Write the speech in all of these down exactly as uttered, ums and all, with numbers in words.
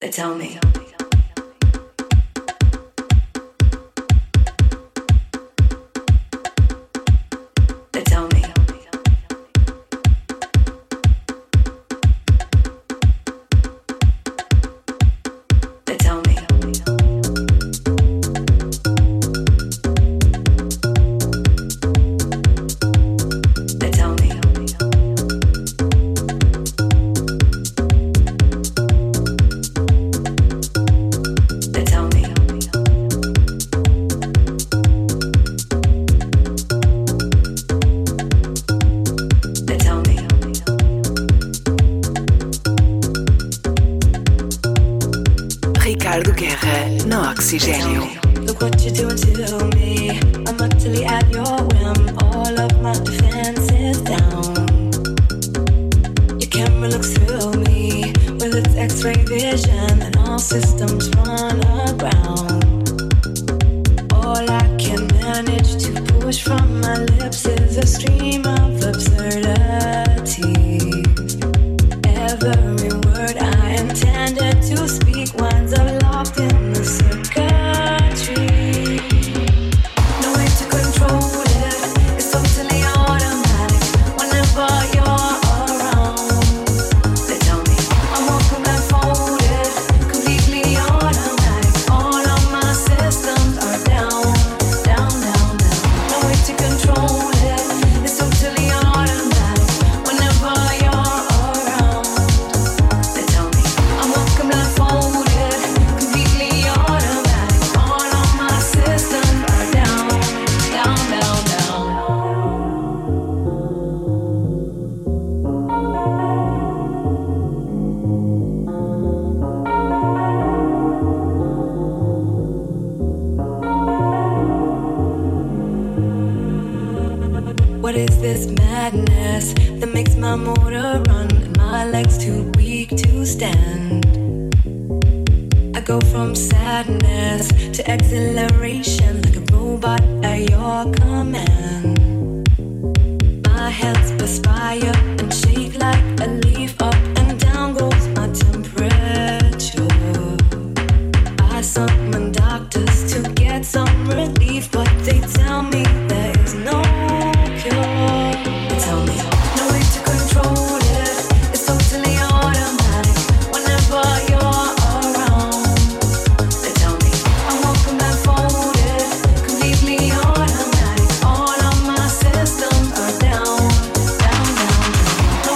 They tell me. They tell me. They tell me. They tell me. Ricardo Guerra no Oxigênio. Look what you're doing to me. I'm utterly at your whim. All of my defenses down. Your camera looks through me with its X-ray vision, and all systems run aground. All I can manage to push from my lips is a stream of absurdity. Every word I intended to speak winds up locked in the circuitry. No way to control it, it's totally automatic whenever you're around. They tell me I'm walking blindfolded, completely automatic. All of my systems are down, down, down, down. No way to control it, it's totally automatic whenever you're around. They tell me I'm walking blindfolded, completely automatic. All of my systems are down, down, down, down. What is this madness that makes my motor run and my legs too weak to stand? I go from sadness to exhilaration like a robot at your command. My hands perspire and shake like a leaf. Up and down goes my temperature. I summon doctors to get some relief, but they tell me there is no cure. They tell me no way to control it, it's totally automatic whenever you're around. They tell me I'm walking blindfolded, completely automatic. All of my systems are down, down, down, down. No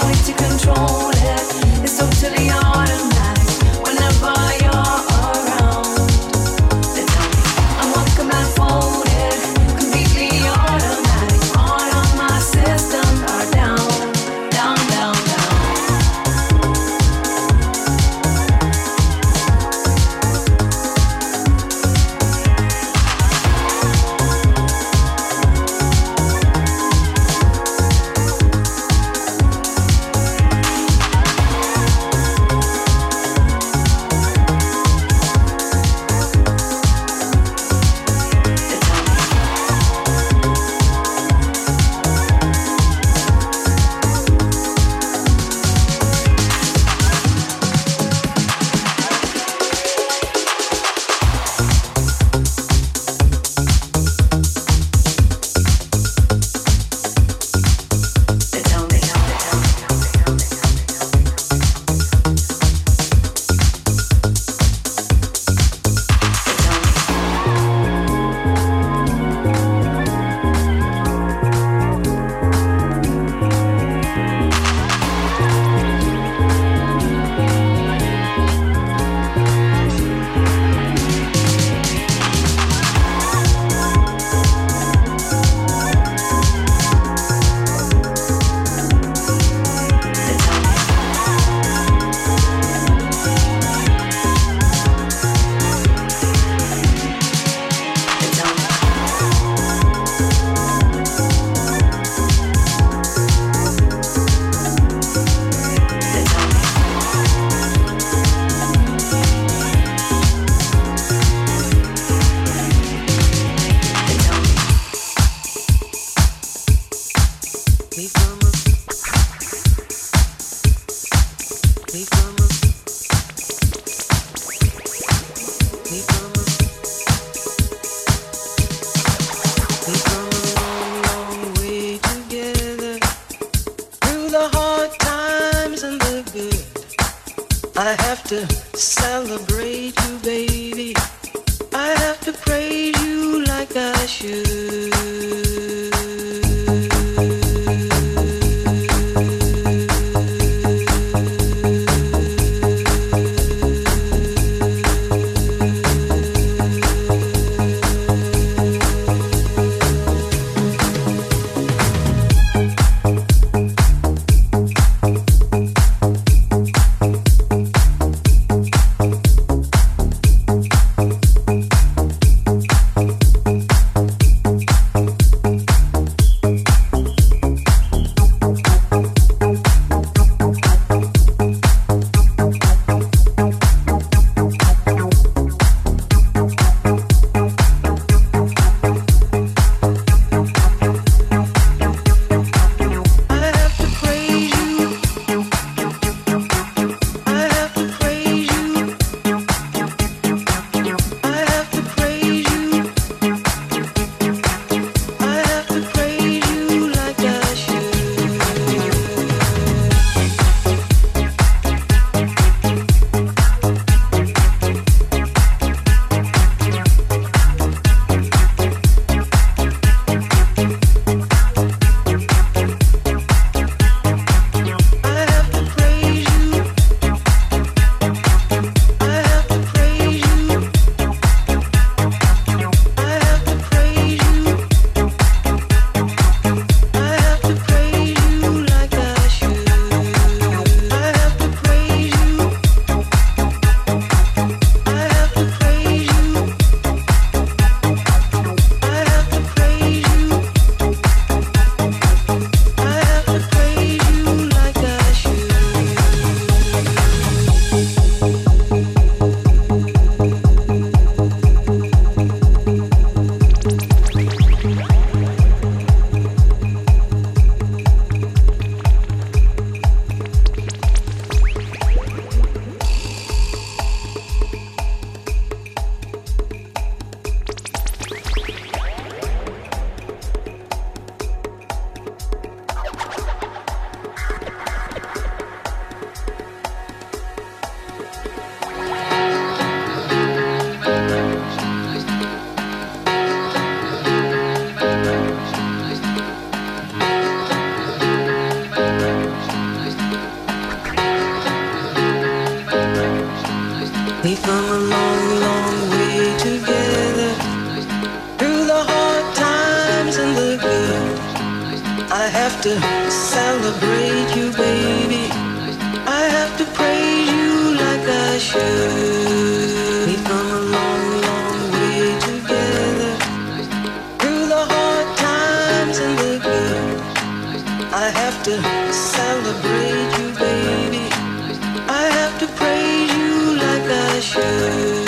to celebrate you, baby. I have to praise you like I should. We've come a long, long way together, through the hard times and the good. I have to celebrate you, baby. I have to praise you like I should. We've come a long, long way together, through the hard times and the good. I have to celebrate you, baby. I have to praise you like I should.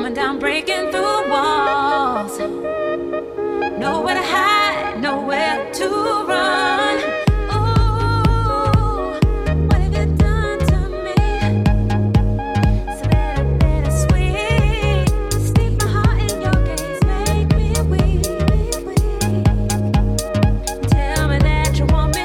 coming down, breaking through walls. Nowhere to hide, nowhere to run. Ooh, what have you done to me? So better, better, sweet. Steep my heart in your gaze, make me weak, weak. Tell me that you want me.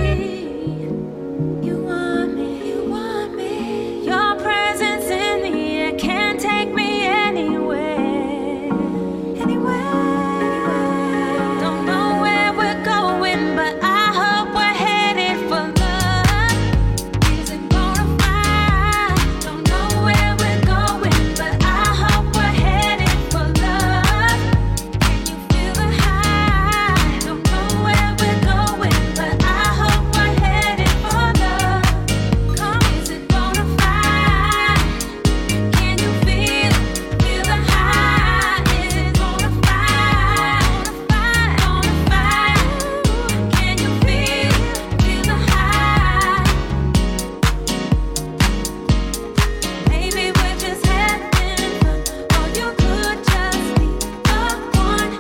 You want me, you want me. Your presence in me, it can't take me anywhere, anywhere. Don't know where we're going, but I hope we're headed for love. Isn't gonna find. Don't know where we're going, but I hope we're headed for love. Can you feel the high? Don't know where we're going, but I hope we're headed for love. Come, is it gonna find? Can you feel, feel the high? Is it gonna find, find, gonna find? Can you feel, feel the high? Maybe we're just having fun, or you could just be the one.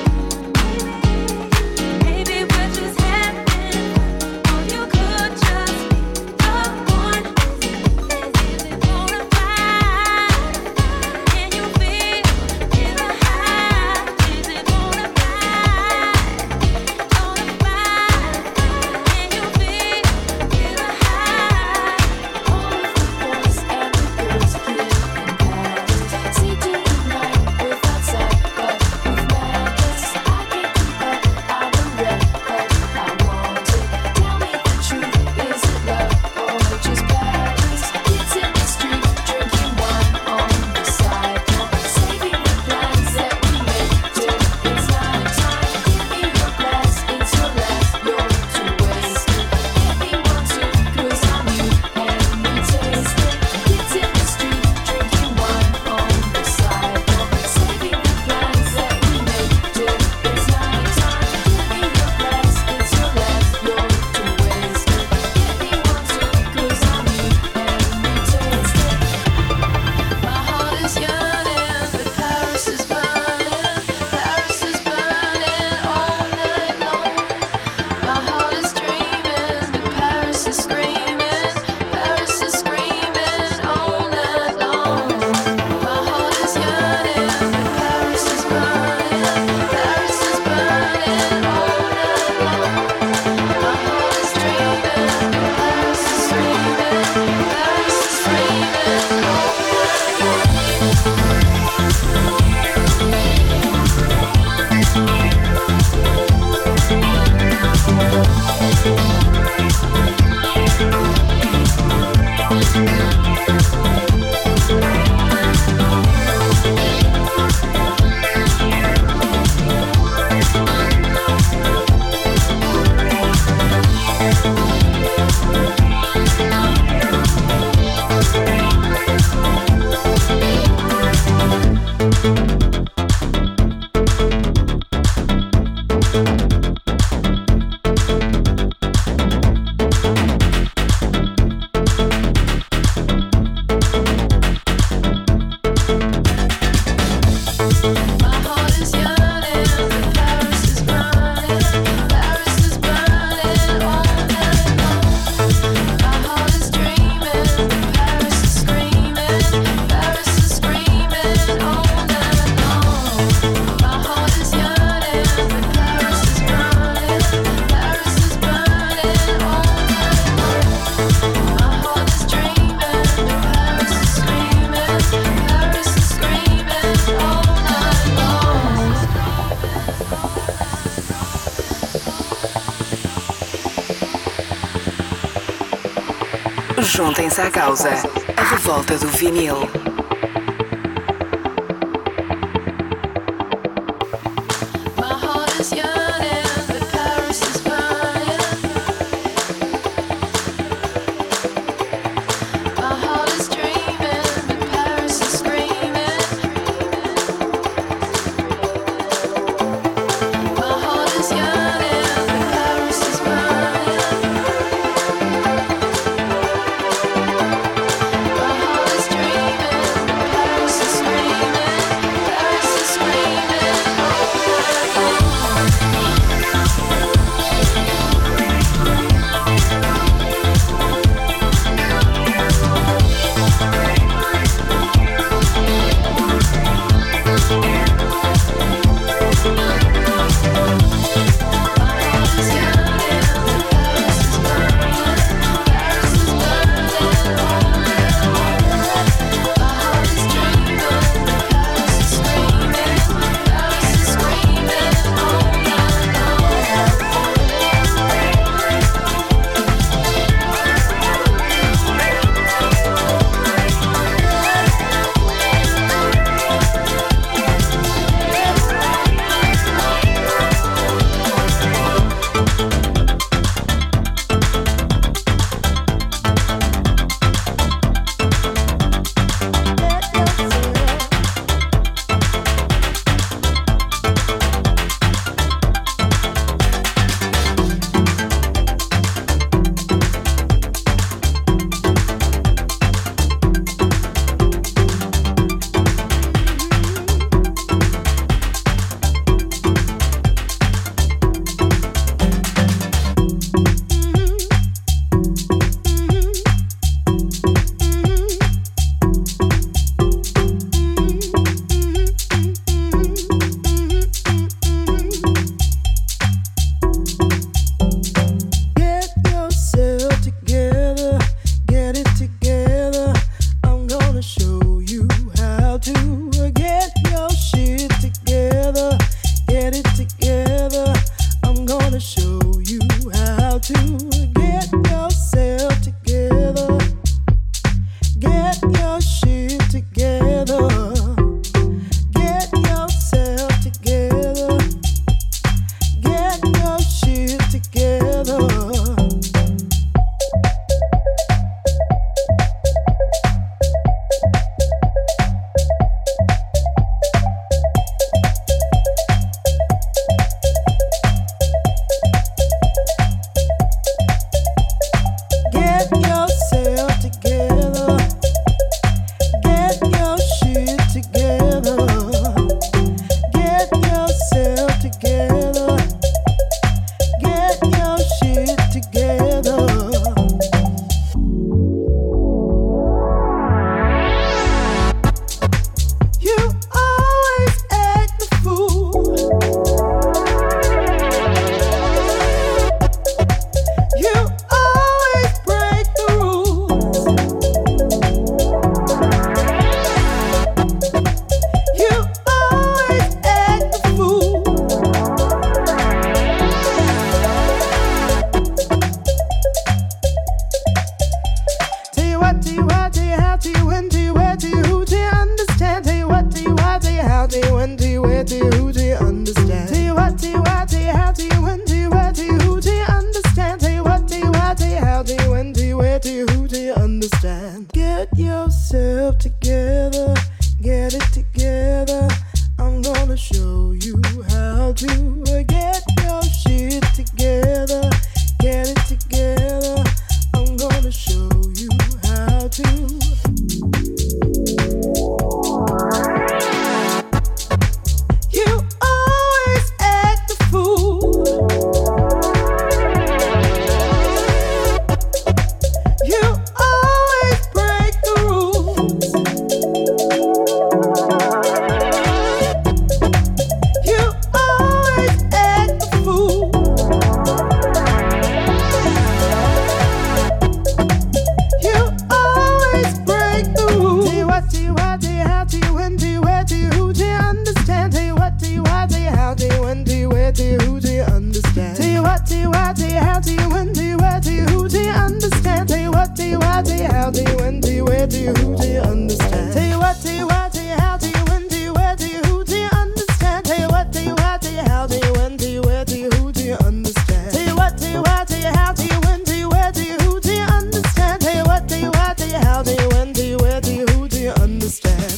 Maybe we're just having fun, or you could just be the one. Is it gonna find? Can you feel, feel the high? Is it gonna find? Gonna find? Can you feel, feel the high? All of the boys and the girls here in Paris, seeking the night without sight, but with madness I can't keep up. I'm a wreck, but I want it. Tell me the truth, is it love or just Paris? Kids in the street drinking wine on the sidewalk, saving the plans that we made till it's night time. Give me your glass, it's your last, you're too wasted. Give me one too, 'cause I'm you and we taste it. Kids in the street drinking wine on the sidewalk, saving the plans that we made till it's night time. Give me your glass, it's your last, you're too wasted. Give me one too, 'cause I'm you and we taste it. My heart is yearning, but Paris is burning. Paris is burning all night long. My heart is dreaming, but Paris is screaming. Paris is screaming all night long. My heart is yearning, but Paris is burning. Paris is burning all night long. My heart is dreaming, but Paris is screaming. Paris is screaming all night long. My heart is yearning, but Paris is burning. Paris is burning all night long. My heart is dreaming, but Paris is screaming. Paris is screaming all night long. My heart is yearning, but Paris is burning. Paris is burning all night long. My heart is dreaming, but Paris is screaming. Paris is screaming all night long. Juntem-se à causa. A revolta do vinil. My heart is yearning, but Paris is burning. My heart is dreaming, but Paris is screaming. My heart is yearning, but Paris is burning. My heart is dreaming. do you, who do you understand? Tell you what, tell you why, tell you how, tell you when, tell you where, tell you who do you understand? Tell you what, tell you why, tell you how, tell you when, tell you where, tell you who do you understand? Tell you what, tell you why, tell you how, tell you when, tell you where, tell you who do you understand? Tell you what, tell you why, tell you how, tell you when, tell you where, tell you who do you understand? Tell you what, tell you why, tell you how, tell you when, tell you where, tell you who do you understand? Tell you what, tell you why, tell you how, tell you when, tell you where, tell you who do you understand?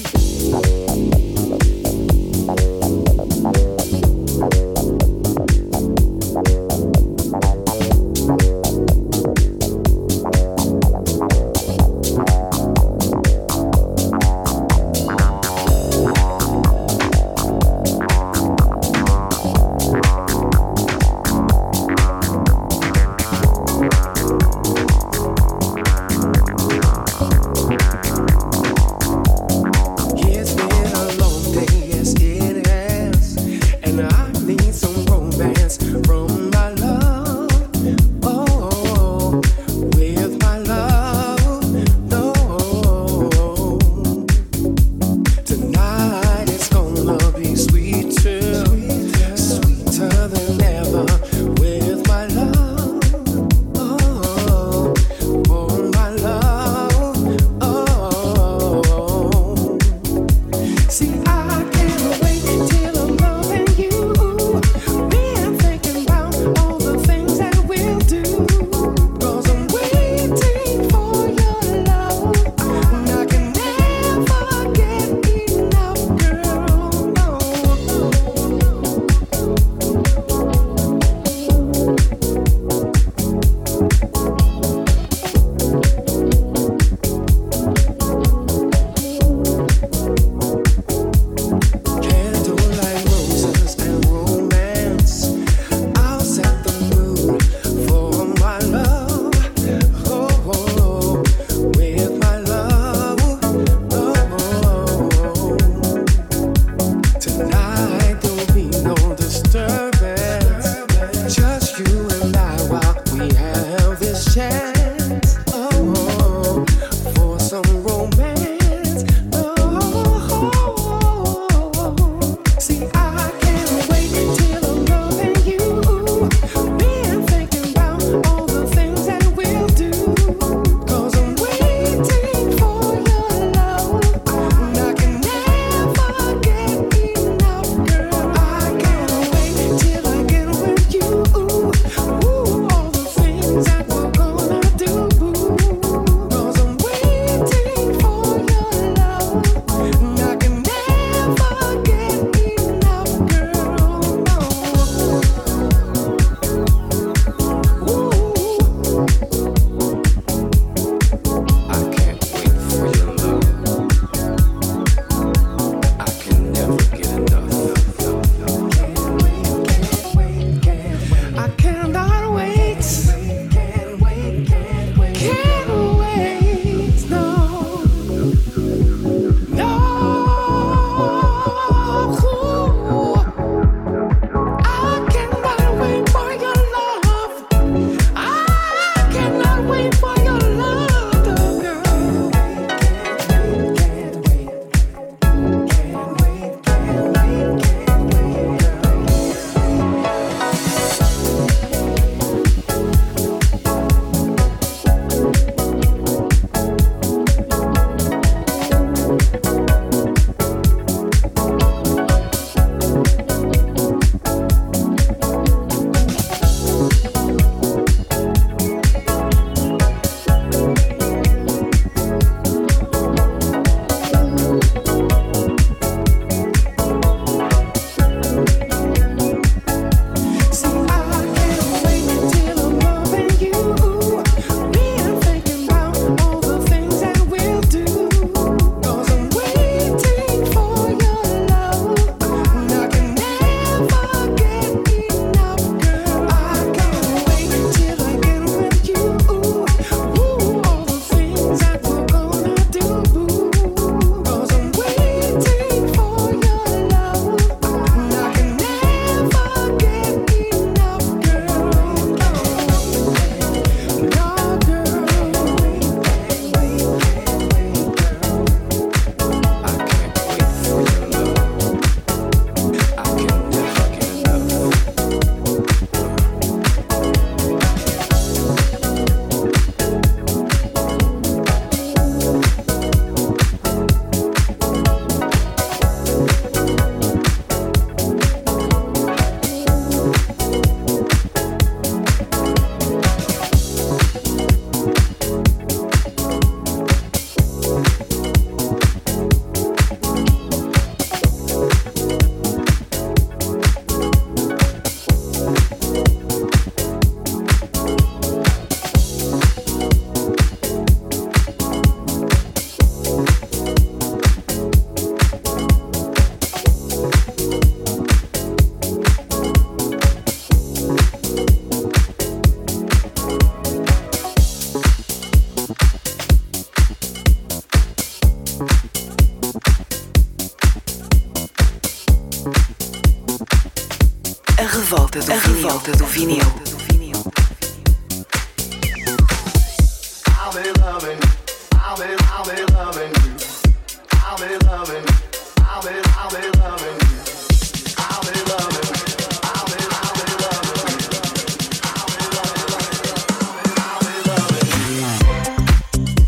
A revolta do, a vinil. Revolta do vinil. I'll be loving, I'll be, I'll be loving you. I'll be loving, I'll be, I'll be loving you. I'll be loving, I'll be, I'll be loving you. I'll be loving, I'll be loving you.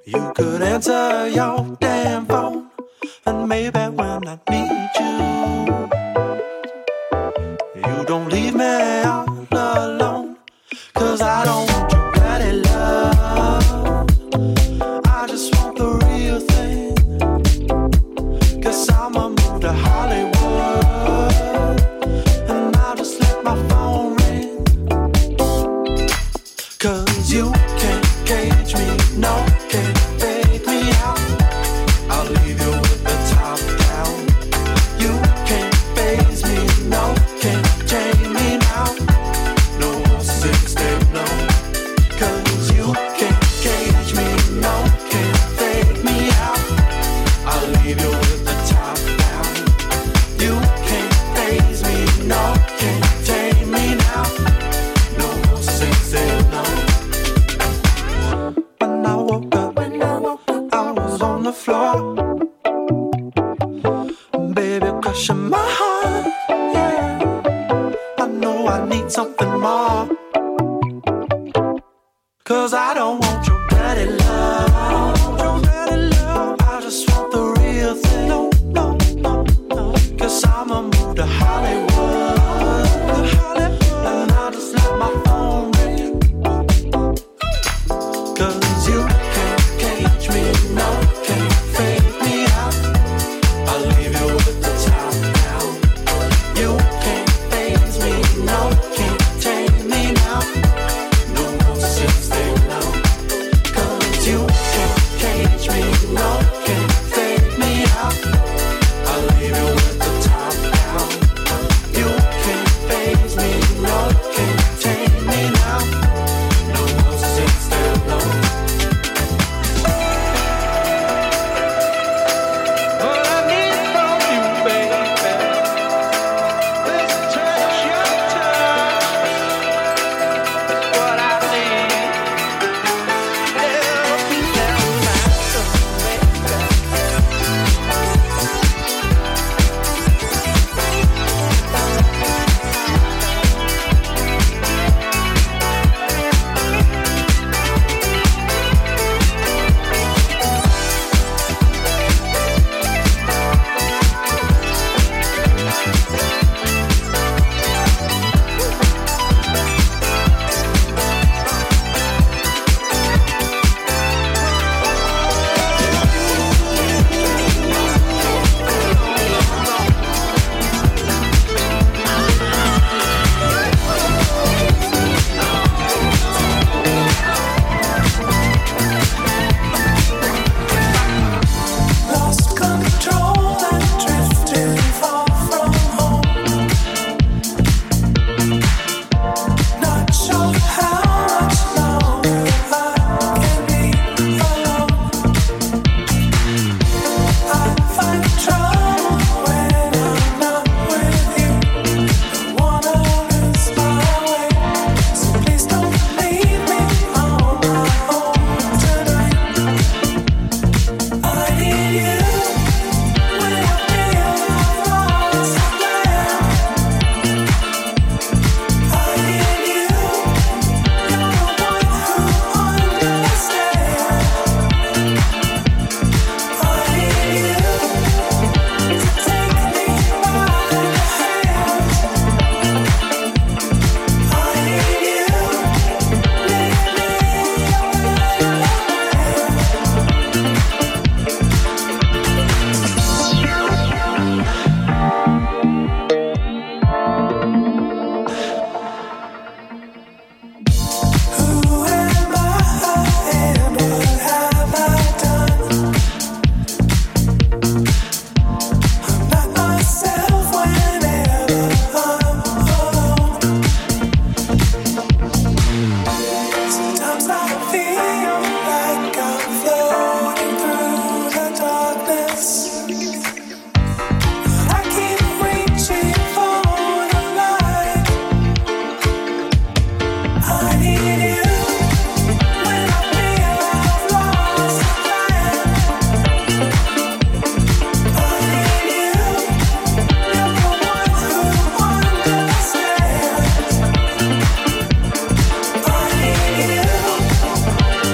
You could answer your damn phone, and maybe when I need you, you don't leave me all alone. Cause I don't want your bloody love, I just want the real thing. Cause I'ma move to Hollywood, and I'll just let my phone ring. Cause you can't cage me, no, can't fake me out. I'll leave you with the top down. You can't faze me, no, can't chain me now. No more six step, no. Cause you can't cage me, no, can't fake me out. I'll leave you with the top down. You can't faze me, no, can't tame me now. No more six step, no. When I woke up, when I woke up, I was on the floor. Baby, crushing my heart, yeah. I know I need something more. Cause I don't want your dirty love, your dirty love. I just want the real thing, no, no, no, no. Cause I'ma move to Hollywood, Hollywood, and I'll just let my phone ring. Cause you can't cage me, no, can't fake me out. I'll leave you with the top down. You can't faze me, no, can't tame me now. No more six step, no. Cause you can't cage me, no, can't fake me out. I'll leave you with the top down. You can't faze me, no, can't tame me now. No more six step, no. All I need from you, baby, is touch, your touch. What I need, help me down my lost control and drifted far from home. Not sure how much longer I can be alone. I find trouble when I'm not with you. Don't wanna lose my way, so please don't leave me on my own tonight. I need you when I feel I've lost my land. I need you, you're the one who understands. I need you to take me by the hand. I need you, lead me Who am I and what have I done? I'm not myself whenever I'm alone. Sometimes I feel like I'm floating through the darkness. I keep reaching for the light. I need you when I feel I've lost my land. I need you, you're the one who understands. I need you.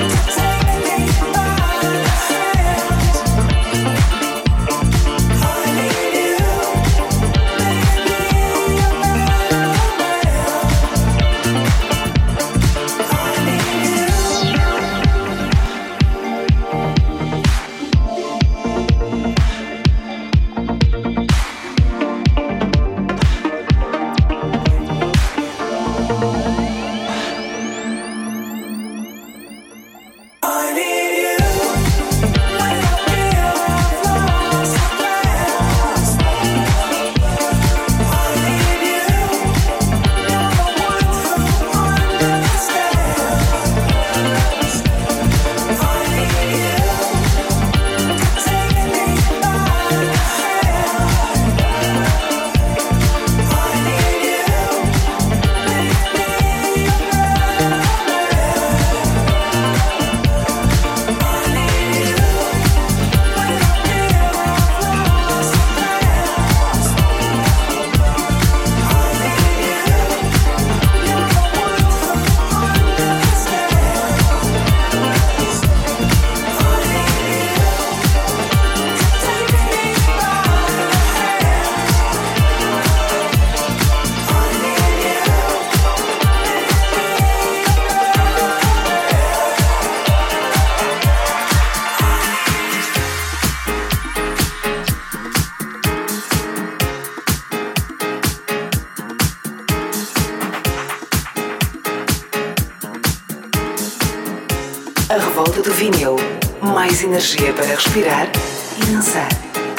A revolta do vinil. Mais energia para respirar e dançar.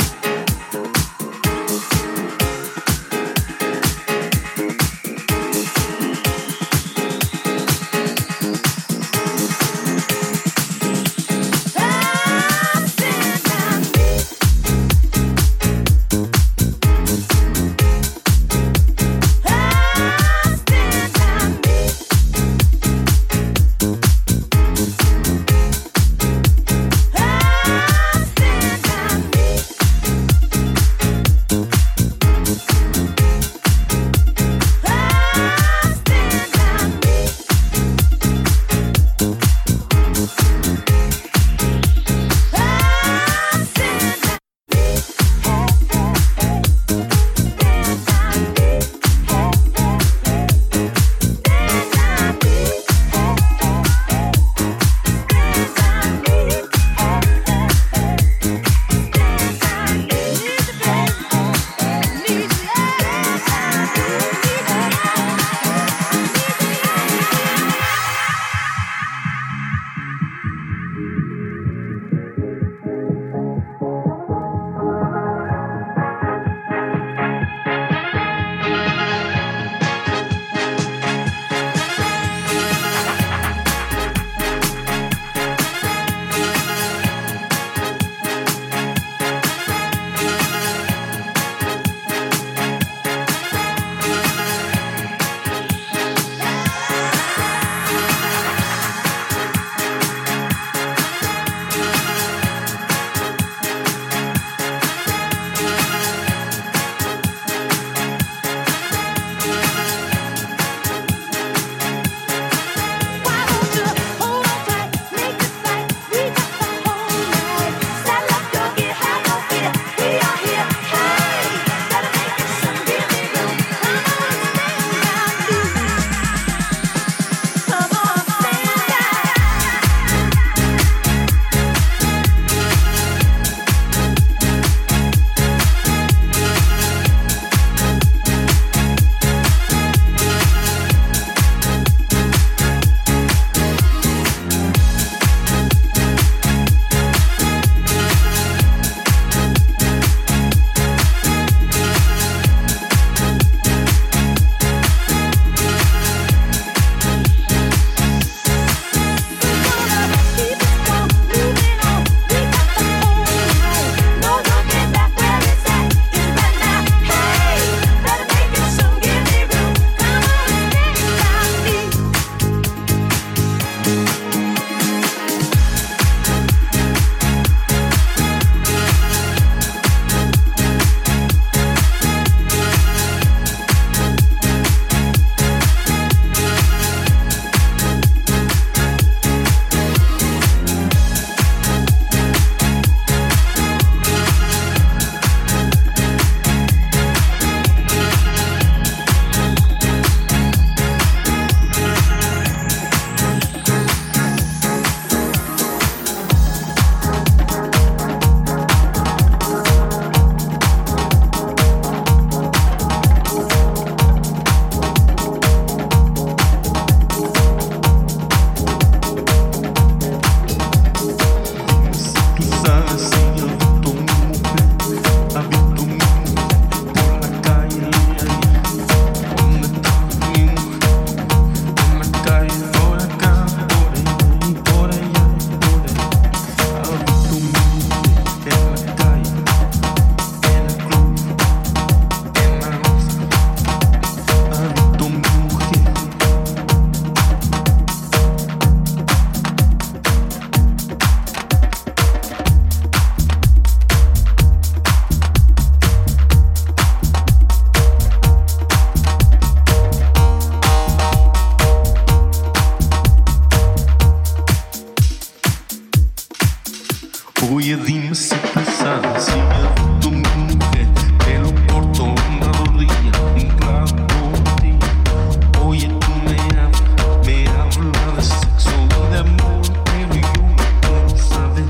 Voy a dime si pensar si ya tu mujer te lo corto una rodilla, un clavo por ti. Oye, tú me hablas, me hablas de sexo y de amor, pero yo no quiero saber.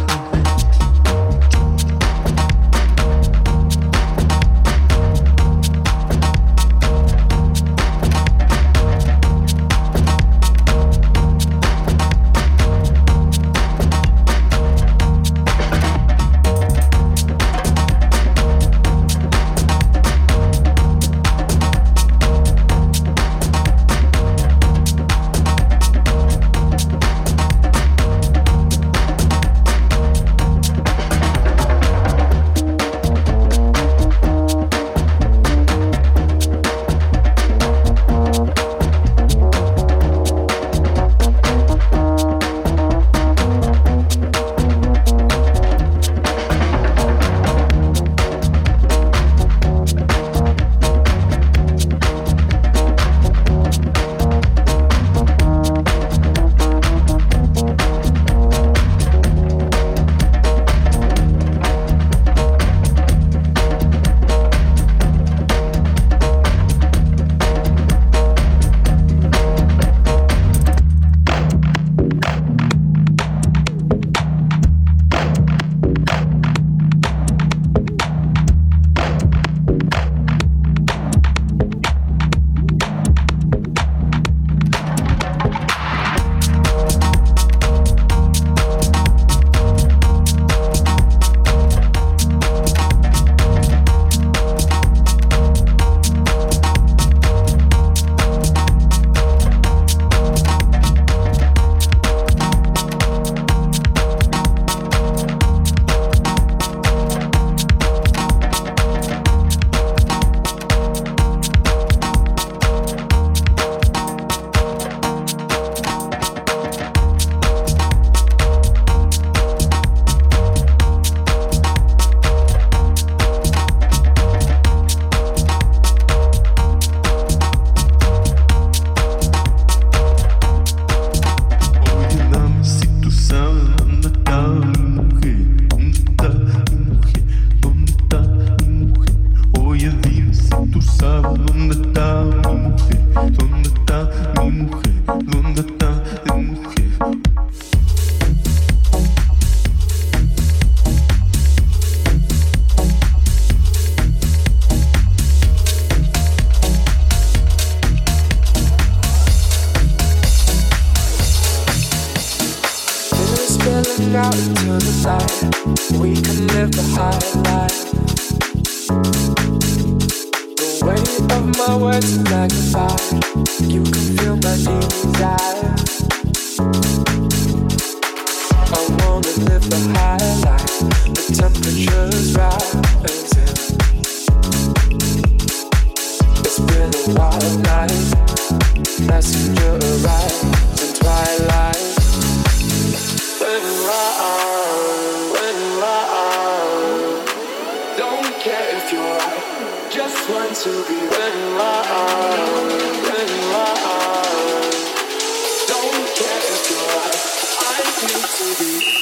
Stepping out into the light, we can live the high life. The weight of my words is magnified. You can feel my desire. I wanna live the high life. The temperature's rising. It's been a wild night. Messenger arrives in twilight. When you're around, when you're around, don't care if you're right. Just want to be when you're around, when you're around. Don't care if you're right. I need to be.